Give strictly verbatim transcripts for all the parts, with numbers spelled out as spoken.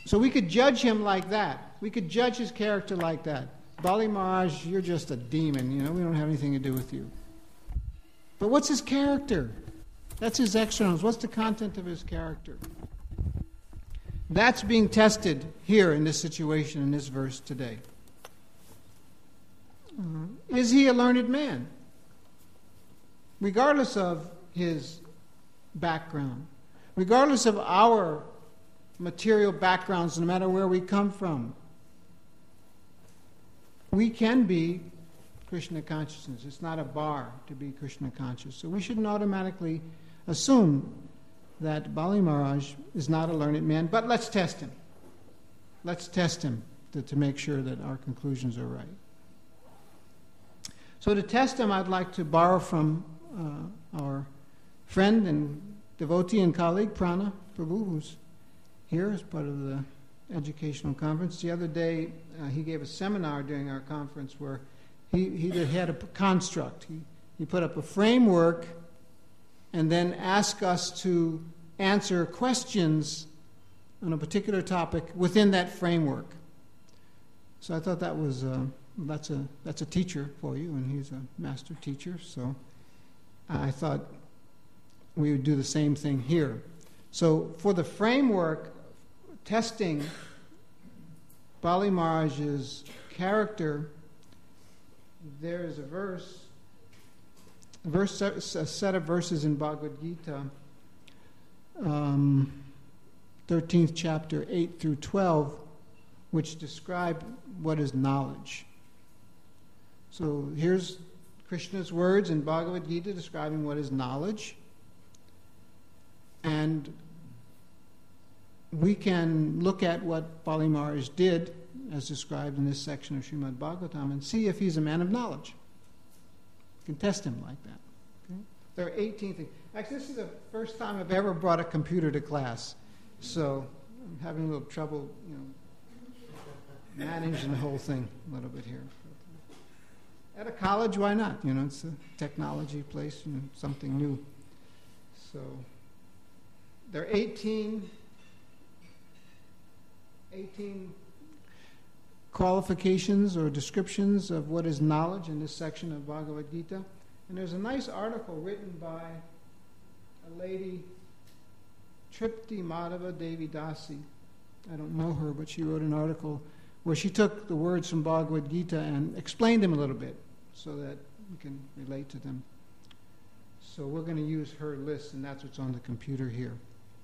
So we could judge him like that. We could judge his character like that. Bali Maharaj, you're just a demon, you know, we don't have anything to do with you. But what's his character? That's his externals. What's the content of his character? That's being tested here in this situation, in this verse today. Uh, is he a learned man? Regardless of his background, regardless of our material backgrounds, no matter where we come from, we can be Krishna consciousness. It's not a bar to be Krishna conscious. So we shouldn't automatically assume that Bali Maharaj is not a learned man, but let's test him. Let's test him to, to make sure that our conclusions are right. So to test him, I'd like to borrow from uh, our friend and devotee and colleague, Prana Prabhu, who's here as part of the educational conference. The other day, uh, he gave a seminar during our conference where he, he did, had a construct. He, he put up a framework and then asked us to answer questions on a particular topic within that framework. So I thought that was uh, that's a that's a teacher for you, and he's a master teacher. So I thought we would do the same thing here. So for the framework, testing Bali Maharaj's character, there is a verse, a, verse, a set of verses in Bhagavad Gita, um, thirteenth chapter, eight through twelve, which describe what is knowledge. So here's Krishna's words in Bhagavad Gita describing what is knowledge. And we can look at what Bali Maharaj did, as described in this section of Srimad Bhagavatam, and see if he's a man of knowledge. You can test him like that. Okay? There are eighteen things. Actually, this is the first time I've ever brought a computer to class, so I'm having a little trouble, you know, managing the whole thing a little bit here. At a college, why not? You know, it's a technology place, you know, something new. So there are eighteen, eighteen qualifications or descriptions of what is knowledge in this section of Bhagavad Gita. And there's a nice article written by a lady, Tripti Madhava Devi Dasi. I don't know her, but she wrote an article where she took the words from Bhagavad Gita and explained them a little bit so that we can relate to them. So we're going to use her list, and that's what's on the computer here.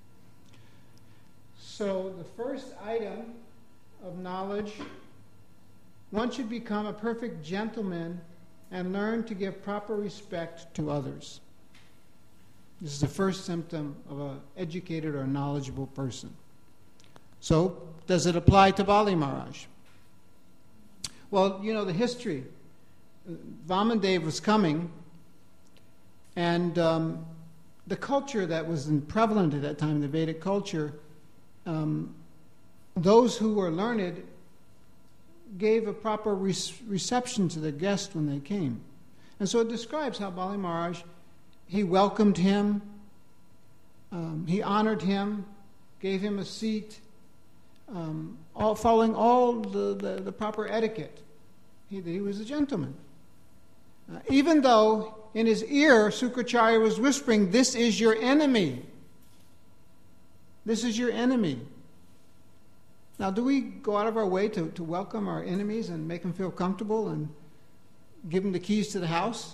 So the first item of knowledge, one should become a perfect gentleman and learn to give proper respect to others. This is the first symptom of an educated or knowledgeable person. So, does it apply to Bali Maharaj? Well, you know the history. Vamandev was coming, and um, the culture that was prevalent at that time, the Vedic culture, um, those who were learned gave a proper re- reception to the guest when they came. And so it describes how Bali Maharaj, he welcomed him, um, he honored him, gave him a seat, um, all following all the, the, the proper etiquette. He, he was a gentleman. Uh, even though in his ear Sukracharya was whispering, "This is your enemy. This is your enemy." Now, do we go out of our way to, to welcome our enemies and make them feel comfortable and give them the keys to the house?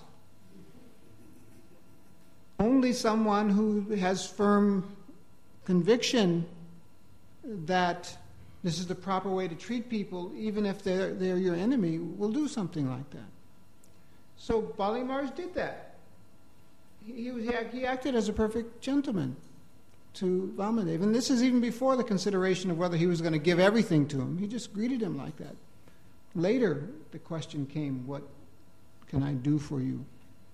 Only someone who has firm conviction that this is the proper way to treat people, even if they're, they're your enemy, will do something like that. So Bali Maharaj did that. He, was, he acted as a perfect gentleman to Vamandev. And this is even before the consideration of whether he was going to give everything to him. He just greeted him like that. Later, the question came, what can I do for you?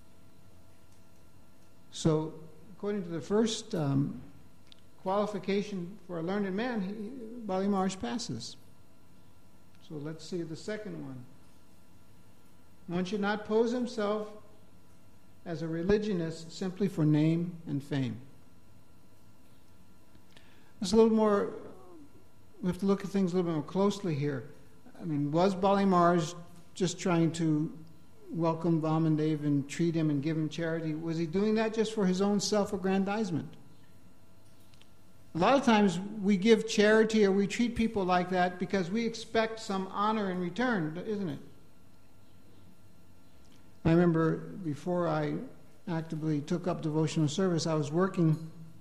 So, according to the first um, qualification for a learned man, he, Bali Maharaj passes. So let's see the second one. One should not pose himself as a religionist simply for name and fame. It's a little more we have to look at things a little bit more closely here. I mean, was Bali Maharaj just trying to welcome Vamandev and treat him and give him charity? Was he doing that just for his own self-aggrandizement? A lot of times we give charity or we treat people like that because we expect some honor in return, isn't it? I remember before I actively took up devotional service, I was working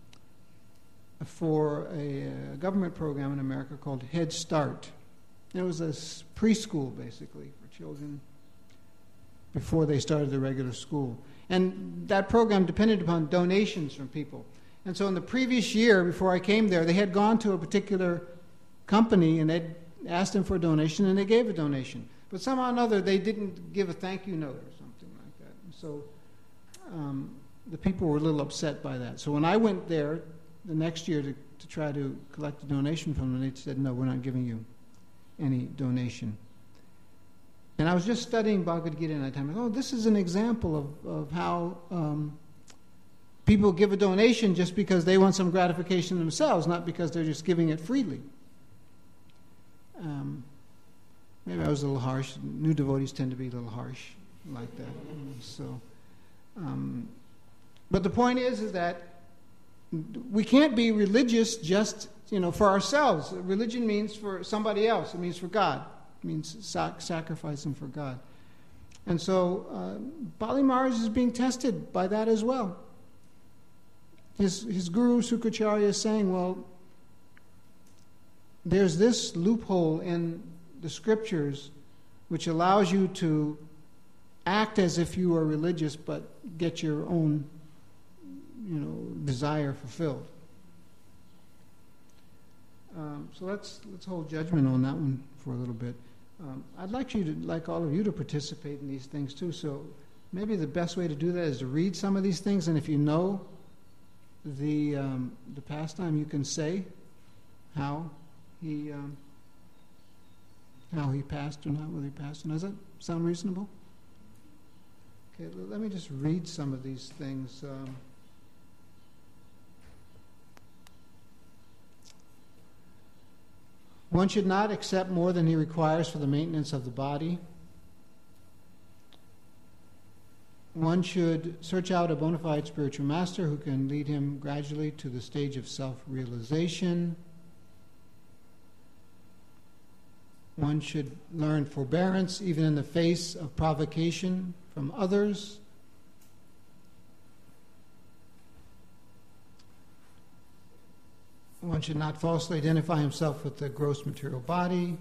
for a, a government program in America called Head Start. It was a preschool, basically, for children before they started the regular school. And that program depended upon donations from people. And so in the previous year, before I came there, they had gone to a particular company and they'd asked them for a donation, and they gave a donation. But somehow or another, they didn't give a thank you note or something like that. And so um, the people were a little upset by that. So when I went there the next year to, to try to collect a donation from them, they said, no, we're not giving you any donation. And I was just studying Bhagavad Gita at that time. Oh, this is an example of, of how um, people give a donation just because they want some gratification themselves, not because they're just giving it freely. Um, maybe I was a little harsh. New devotees tend to be a little harsh like that. So, um, but the point is, is that we can't be religious just, you know, for ourselves. Religion means for somebody else. It means for God. It means sac- sacrificing for God. And so uh, Bali Maharaj is being tested by that as well. His, his guru Sukracharya is saying, well, there's this loophole in the scriptures which allows you to act as if you are religious but get your own, you know, desire fulfilled. Um, so let's let's hold judgment on that one for a little bit. Um, I'd like you to, like all of you, to participate in these things too. So maybe the best way to do that is to read some of these things, and if you know the um, the pastime, you can say how he um, how he passed or not, whether he passed. Does that sound reasonable? Okay, let me just read some of these things. Um, One should not accept more than he requires for the maintenance of the body. One should search out a bona fide spiritual master who can lead him gradually to the stage of self-realization. One should learn forbearance even in the face of provocation from others. One should not falsely identify himself with the gross material body.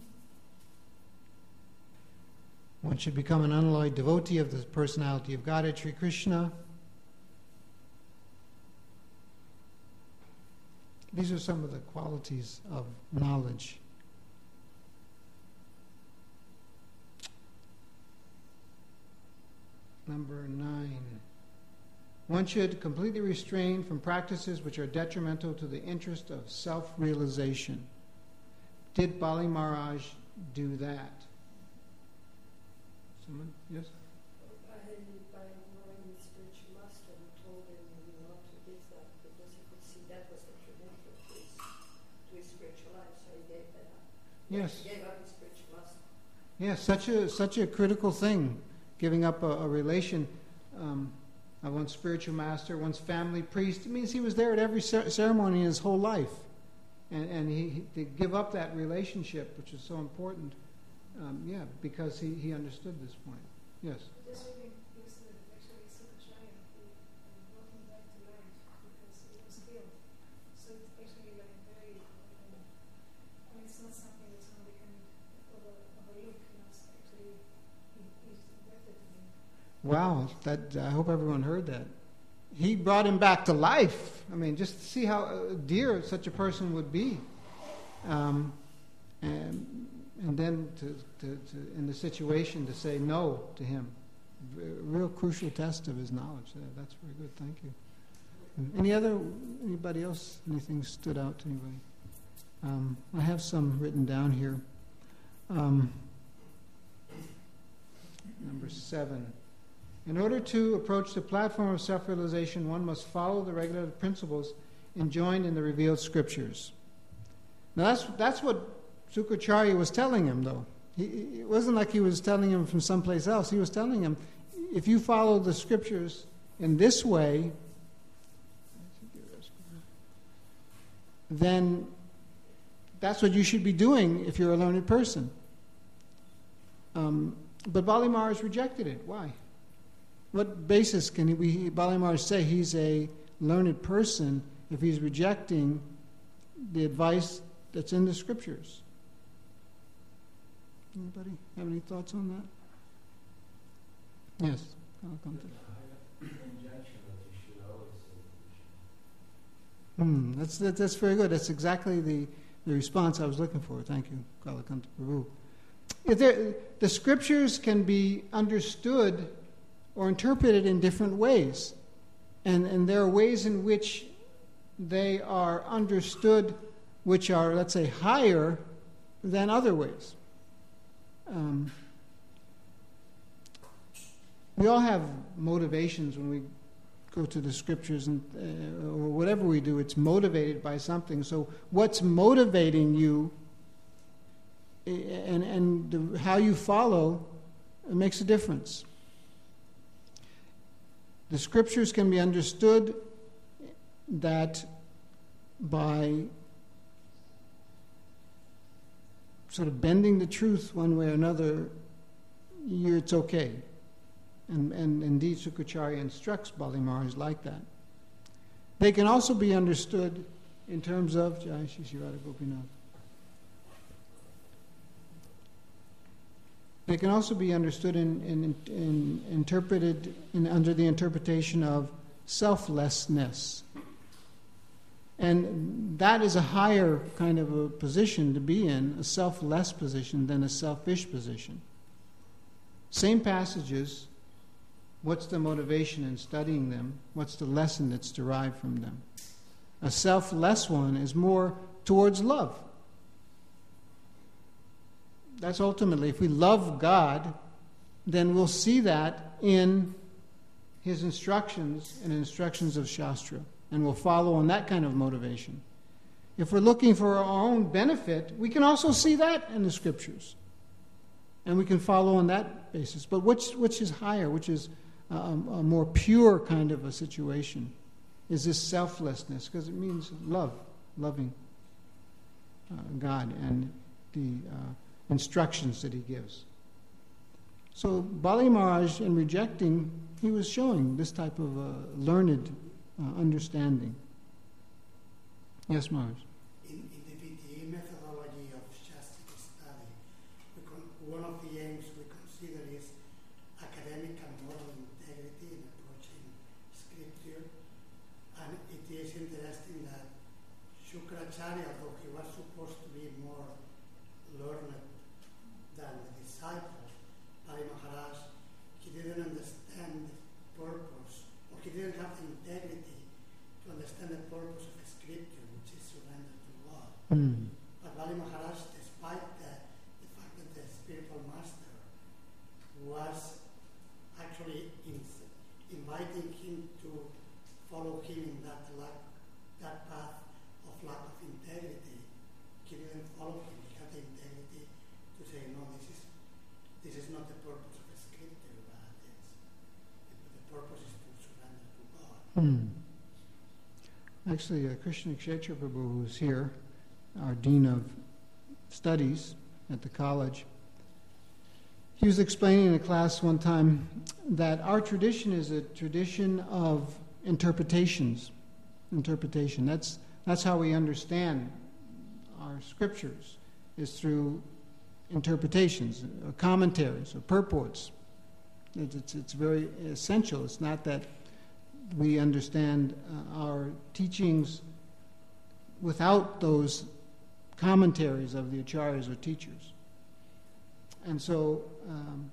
One should become an unalloyed devotee of the personality of Godhead, Sri Krishna. These are some of the qualities of knowledge. Number nine. One should completely refrain from practices which are detrimental to the interest of self-realization. Did Bali Maharaj do that? Someone? Yes? By, by knowing the spiritual master, who told him not to give that because he could see that was detrimental to his, to his spiritual life, so he gave that up. Yes. He gave up his spiritual master. Yes, such a such a critical thing, giving up a, a relation. Um, of one's spiritual master, one's family priest. It means he was there at every ceremony in his whole life. And, and he, he to give up that relationship, which is so important, um, yeah, because he, he understood this point. Yes? This reading is actually Sukracharya who brought him back to life because he was killed. So it's actually like very, um, I mean, it's not something that somebody can over, overlook. You know, it's actually, he, he's indebted to him. Wow, that I hope everyone heard that. He brought him back to life. I mean, just to see how dear such a person would be. Um, and and then to, to, to, in the situation, to say no to him. A real crucial test of his knowledge. Yeah, that's very good, thank you. Any other, anybody else, anything stood out to anybody? Um, I have some written down here. Um, number seven. In order to approach the platform of self-realization, one must follow the regulative principles enjoined in the revealed scriptures. Now that's that's what Sukracharya was telling him, though. He, it wasn't like he was telling him from someplace else. He was telling him, if you follow the scriptures in this way, then that's what you should be doing if you're a learned person. Um, but Bali Maharaj rejected it. Why? What basis can he, we, Bali Maharaj say he's a learned person if he's rejecting the advice that's in the scriptures? Anybody have any thoughts on that? Yes. I'll come to Hmm, that's, that, that's very good. That's exactly the, the response I was looking for. Thank you, Kalakanta Prabhu. If there, the scriptures can be understood or interpreted in different ways. And, and there are ways in which they are understood which are, let's say, higher than other ways. Um, we all have motivations when we go to the scriptures, and uh, or whatever we do, it's motivated by something. So what's motivating you and, and the, how you follow, it makes a difference. The scriptures can be understood that by sort of bending the truth one way or another, you're, it's okay. And, and indeed, Sukracharya instructs Bali Maharaj like that. They can also be understood in terms of Jai Shri Shri Radha Gopinath. They can also be understood in, in, in interpreted in, under the interpretation of selflessness. And that is a higher kind of a position to be in, a selfless position than a selfish position. Same passages, what's the motivation in studying them? What's the lesson that's derived from them? A selfless one is more towards love. That's ultimately, if we love God, then we'll see that in His instructions and instructions of Shastra. And we'll follow on that kind of motivation. If we're looking for our own benefit, we can also see that in the scriptures. And we can follow on that basis. But which, which is higher, which is a, a more pure kind of a situation? Is this selflessness? Because it means love, loving uh, God and the uh, instructions that He gives. So Bali Maharaj, in rejecting, he was showing this type of uh, learned uh, understanding. Yes, Maharaj? In, in the V T E methodology of Shastra study, we con- one of the aims we consider is academic and moral integrity in approaching scripture. And it is interesting that Shukracharya, though he was supposed to be more learned than the disciple, Bali Maharaj, he didn't understand the purpose, or he didn't have the integrity to understand the purpose of the scripture, which is surrender to God. Mm. But Bali Maharaj, despite the, the fact that the spiritual master was actually in, inviting him to follow him in that lack, that path of lack of integrity, he didn't follow him. He had the integrity to say, no, this is this is not the purpose of the scripture, but it's, the purpose is to surrender to God. Hmm. Actually, uh, Krishna Kshetra Prabhu, who's here, our Dean of Studies at the college, he was explaining in a class one time that our tradition is a tradition of interpretations. Interpretation. That's that's how we understand our scriptures, is through interpretations, or commentaries, or purports. It's, it's, it's very essential. It's not that we understand uh, our teachings without those commentaries of the acharyas or teachers. And so, um,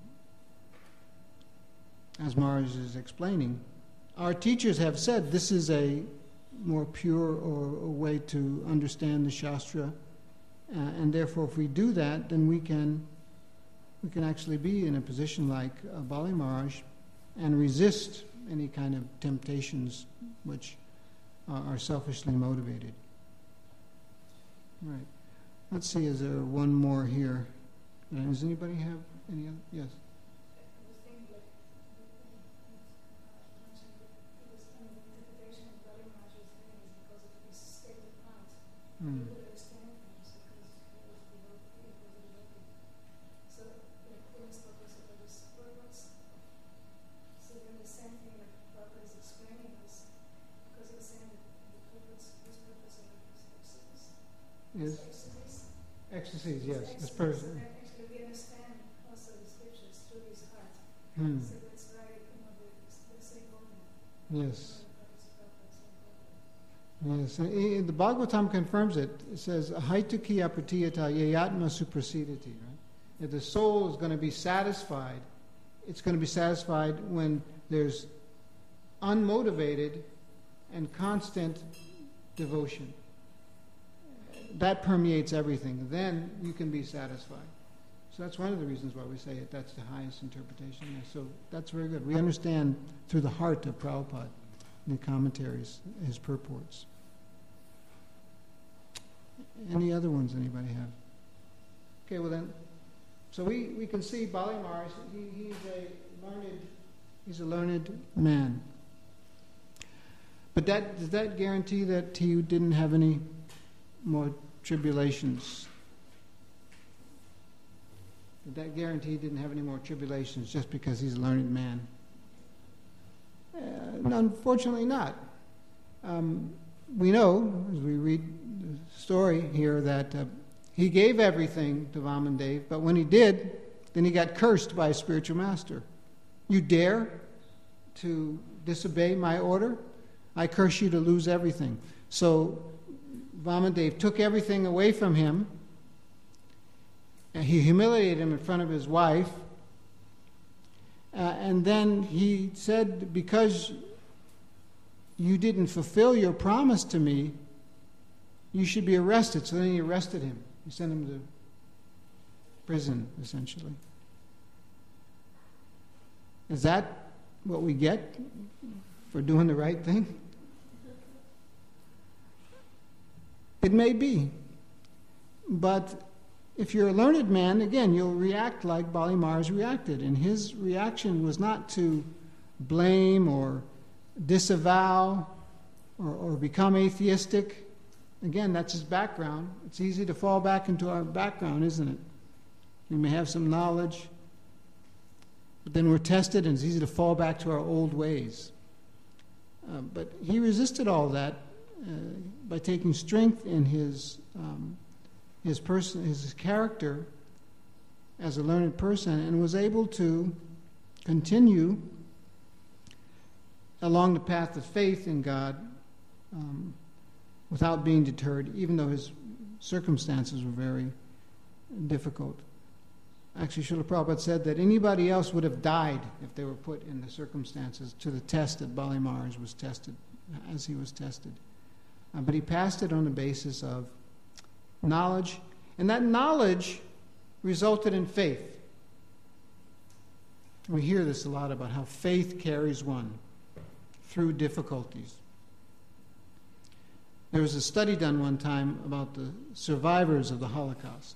as Maharaj is explaining, our teachers have said this is a more pure or a way to understand the Shastra, uh, and therefore if we do that, then we can we can actually be in a position like uh, Bali Maharaj and resist any kind of temptations which uh, are selfishly motivated. Right. Let's see, is there one more here? Uh, Does anybody have any other? Yes. I was thinking like, mentioned that it was kind of the interpretation of Dalai Lama's thing is because of his state of mind. Hmm. He could understand things because he was devoted, he was a devotee. So, like, Aristotle said that this purpose, so then the same thing that Prabhupada is explaining is because he was saying that the purpose, this purpose of his exodus, Is exodus, ecstasy, yes. This exodus, person. and actually we understand also the scriptures through his heart. Hmm. So that's why, you know, the, the same body. Yes. You know, Yes. And i- the Bhagavatam confirms it. It says, Haituki apratiyata yayatma suprasidati, right? If the soul is going to be satisfied, it's going to be satisfied when there's unmotivated and constant devotion. That permeates everything. Then you can be satisfied. So that's one of the reasons why we say it. That's the highest interpretation. Yeah, so that's very good. We understand through the heart of Prabhupada, the commentaries, his purports. Any other ones anybody have? Okay, well then, so we, we can see Bali Maharaj, he, he's a learned he's a learned man. But that does that guarantee that he didn't have any more tribulations? Did that guarantee he didn't have any more tribulations just because he's a learned man? Uh, unfortunately not. Um, we know, as we read the story here, that uh, he gave everything to Vamandev, but when he did, then he got cursed by his spiritual master. You dare to disobey my order? I curse you to lose everything. So Vamandev took everything away from him, and he humiliated him in front of his wife, uh, and then he said, because you didn't fulfill your promise to me, you should be arrested. So then he arrested him. He sent him to prison, essentially. Is that what we get for doing the right thing? It may be. But if you're a learned man, again, you'll react like Bali Maharaj reacted. And his reaction was not to blame or disavow or, or become atheistic. Again, that's his background. It's easy to fall back into our background, isn't it? We may have some knowledge, but then we're tested and it's easy to fall back to our old ways. Uh, but he resisted all that uh, by taking strength in his um, his person, his character as a learned person, and was able to continue along the path of faith in God um, without being deterred, even though his circumstances were very difficult. Actually, Srila Prabhupada said that anybody else would have died if they were put in the circumstances to the test that Bali Maharaj was tested, as he was tested. Uh, but he passed it on the basis of knowledge, and that knowledge resulted in faith. We hear this a lot about how faith carries one through difficulties. There was a study done one time about the survivors of the Holocaust.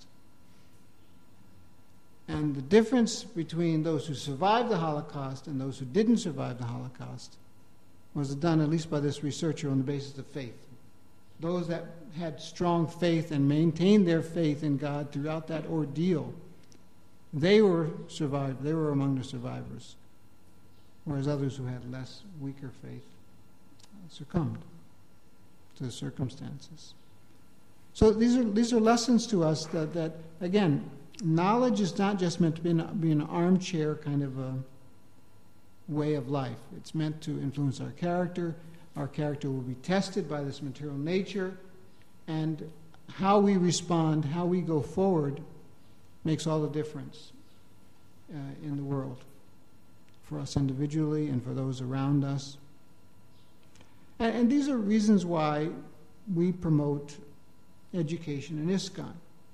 And the difference between those who survived the Holocaust and those who didn't survive the Holocaust was done, at least by this researcher, on the basis of faith. Those that had strong faith and maintained their faith in God throughout that ordeal, they were survived. They were among the survivors. Whereas others who had less, weaker faith succumbed to the circumstances. So these are these are lessons to us that, that again, knowledge is not just meant to be an, be an armchair kind of a way of life. It's meant to influence our character. Our character will be tested by this material nature, and how we respond, how we go forward, makes all the difference uh, in the world, for us individually and for those around us. And, and these are reasons why we promote education in ISKCON.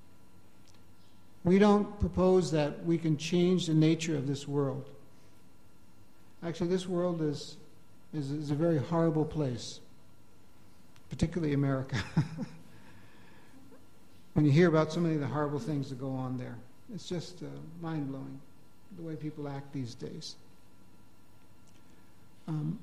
We don't propose that we can change the nature of this world. Actually, this world is is, is a very horrible place, particularly America. when you hear about so many of the horrible things that go on there. It's just uh, mind-blowing, the way people act these days. Um,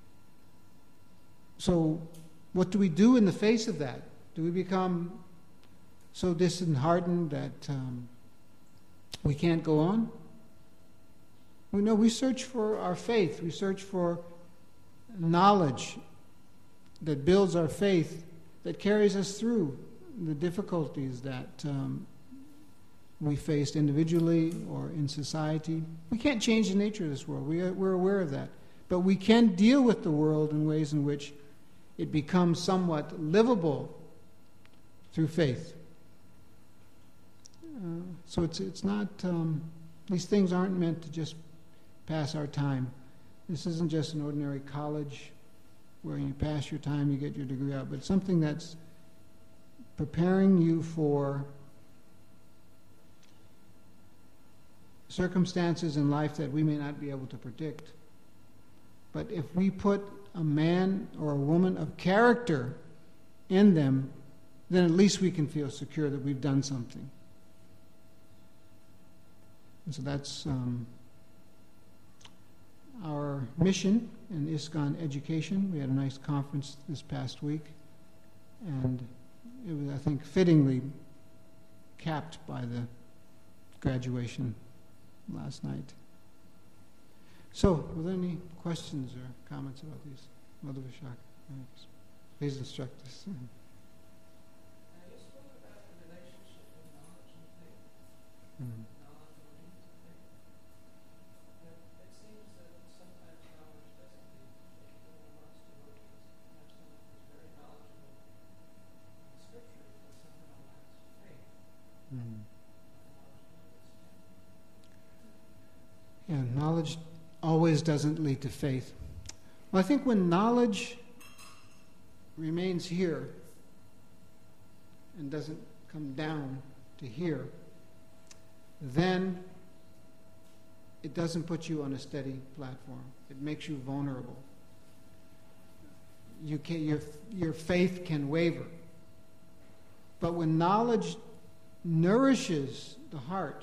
so what do we do in the face of that? Do we become so disheartened that um, we can't go on? We know we search for our faith. We search for knowledge that builds our faith, that carries us through the difficulties that um, we faced individually or in society. We can't change the nature of this world. We are, we're aware of that. But we can deal with the world in ways in which it becomes somewhat livable through faith. Uh, so it's it's not, um, these things aren't meant to just pass our time. This isn't just an ordinary college where you pass your time, you get your degree out, but something that's preparing you for circumstances in life that we may not be able to predict. But if we put a man or a woman of character in them, then at least we can feel secure that we've done something. And so that's um, our mission in ISKCON Education. We had a nice conference this past week, and it was, I think, fittingly capped by the graduation last night. So, were there any questions or comments about these? Mother Vishaka, please instruct us. Now, you spoke about the relationship of knowledge and faith. Mm. Knowledge will lead to faith. But it seems that sometimes knowledge doesn't lead to faith. And amongst devotees, have someone who's very knowledgeable in Scripture, but somehow lacks faith. Mm. Yeah, knowledge always doesn't lead to faith. Well, I think when knowledge remains here and doesn't come down to here, then it doesn't put you on a steady platform. It makes you vulnerable. You can, your, your faith can waver. But when knowledge nourishes the heart,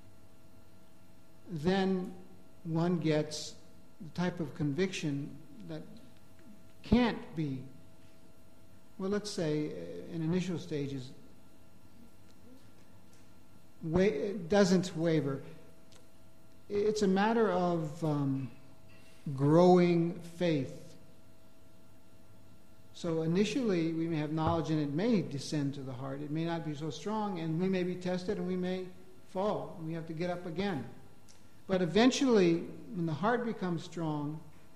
then one gets the type of conviction that can't be, well, let's say in initial stages, wa- doesn't waver. It's a matter of um, growing faith. So initially we may have knowledge and it may descend to the heart. It may not be so strong, and we may be tested and we may fall, and we have to get up again. But eventually, when the heart becomes strong,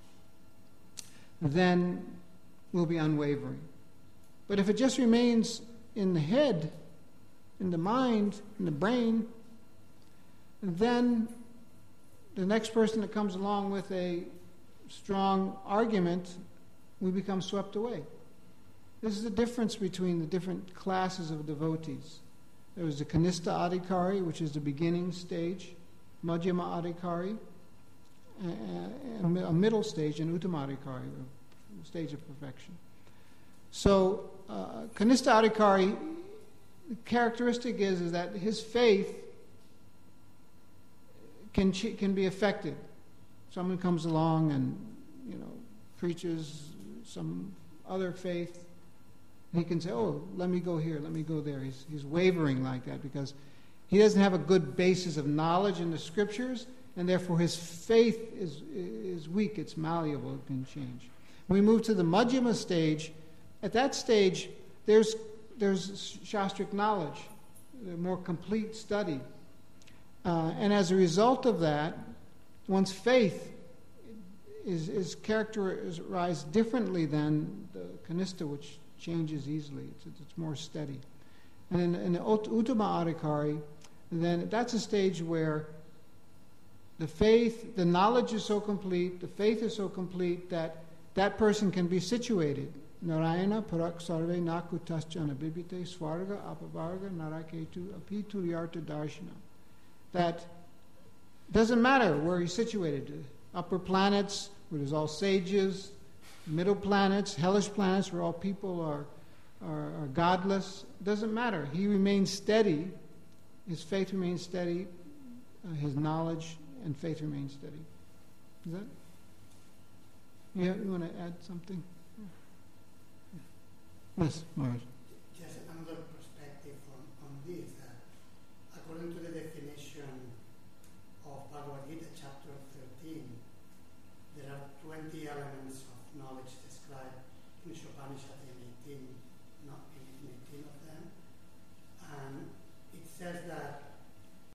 then we'll be unwavering. But if it just remains in the head, in the mind, in the brain, then the next person that comes along with a strong argument, we become swept away. This is the difference between the different classes of devotees. There was the Kanistha Adhikari, which is the beginning stage, Madhyama Adhikari, a middle stage, and Uttama Adhikari, a stage of perfection. So, uh, Kanistha Adhikari, the characteristic is, is that his faith can can be affected. Someone comes along and, you know, preaches some other faith, and he can say, oh, let me go here, let me go there. He's, he's wavering like that because he doesn't have a good basis of knowledge in the Scriptures, and therefore his faith is is weak, it's malleable, it can change. When we move to the Madhyama stage, at that stage, there's there's Shastric knowledge, more complete study. Uh, and as a result of that, one's faith is, is characterized differently than the Kanistha, which changes easily. It's, it's more steady. And in, in the Uttama Adhikari, then that's a stage where the faith, the knowledge is so complete, the faith is so complete that that person can be situated. Narayana parak sarve nakutasjana bibite swarga apavarga naraketu apituryarta darshana. That doesn't matter where he's situated. Upper planets, where there's all sages, middle planets, hellish planets, where all people are or, or godless, it doesn't matter. He remains steady. His faith remains steady. Uh, his knowledge and faith remains steady. Is that? Yeah, you want to add something? Yes, Maharaj.